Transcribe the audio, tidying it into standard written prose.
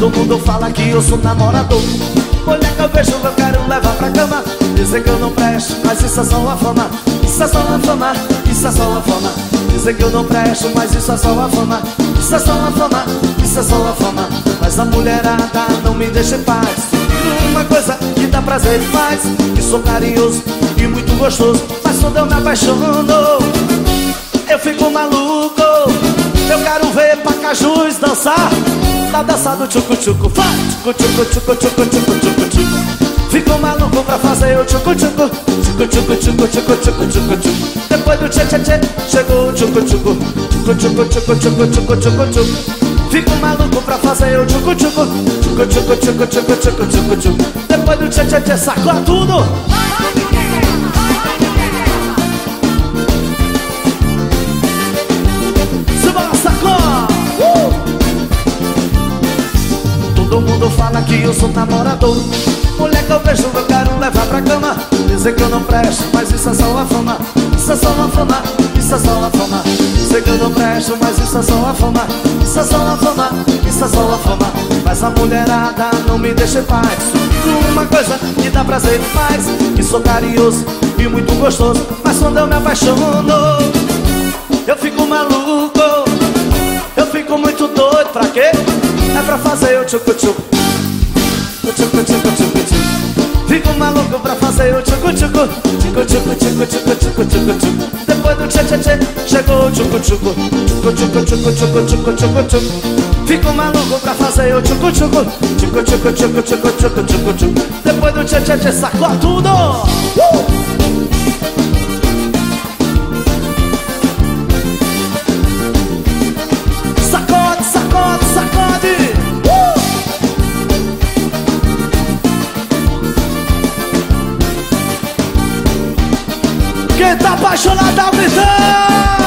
Todo mundo fala que eu sou namorador. Mulher que eu vejo eu quero levar pra cama. Dizem que eu não presto, mas isso é só uma fama. Isso é só uma fama, isso é só uma fama. Dizem que eu não presto, mas isso é só uma fama. Isso é só uma fama, isso é só uma fama. Mas a mulherada não me deixa em paz. Uma coisa que dá prazer demais. Que sou carinhoso e muito gostoso. Mas quando eu me apaixono, eu fico maluco. Eu quero ver Pacajus dançar na dança do tchucu-tchucu. Vai! Tchucu-tchucu-tchucu-tchucu-tchucu-tchucu. Fico maluco pra fazer o tchucu-tchucu. Tchucu-tchucu-tchucu-tchucu-tchucu-tchucu. Depois do tchê-tchê-tchê chegou o tchucu-tchucu. Tchucu-tchucu-tchucu-tchucu-tchucu-tchucu. Fico maluco pra fazer o tchucu-tchucu. Tchucu-tchucu-tchucu-tchucu-tchucu-tchucu. Depois do tchê-tchê-tchê sacou tudo. Todo mundo fala que eu sou namorador. Mulher que eu vejo eu quero levar pra cama. Dizem que eu não presto, mas isso é só uma fama. Isso é só uma fama, isso é só uma fama. Dizem que eu não presto, mas isso é só uma fama. Isso é só uma fama, isso é só uma fama. Mas a mulherada não me deixa em paz. Uma coisa que dá prazer demais. Que sou carinhoso e muito gostoso. Mas quando eu me apaixono, eu fico maluco. Eu fico muito doido, pra quê? É pra fazer o tchucu-tchucu. O tchucu-tchucu-tchucu-tchucu. Fico maluco pra fazer o tchucu-tchucu. Tchucu-tchucu-tchucu-tchucu-tchucu-tchucu. Depois do tchê-tchê-tchê chegou o tchucu-tchucu. Tchucu-tchucu-tchucu-tchucu-tchucu-tchucu. Fico maluco pra fazer o tchucu-tchucu. Tchucu-tchucu-tchucu-tchucu-tchucu-tchucu. Depois do tchê-tchê-tchê sacou tudo. Sacode, sacode, sacode. Quem tá apaixonado tá gritando.